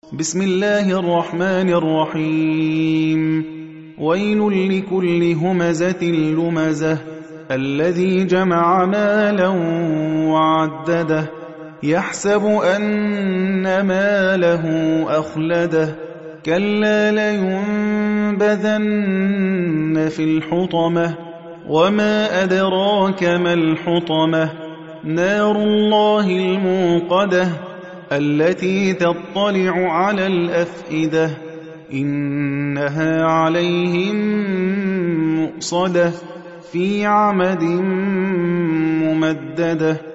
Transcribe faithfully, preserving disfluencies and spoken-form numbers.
بسم الله الرحمن الرحيم ويل لكل همزة لمزة الذي جمع مالا وعدده يحسب أن ماله أخلده كلا لينبذن في الحطمة وما أدراك ما الحطمة نار الله الموقدة التي تطلع على الأفئدة إنها عليهم مؤصدة في عمد ممددة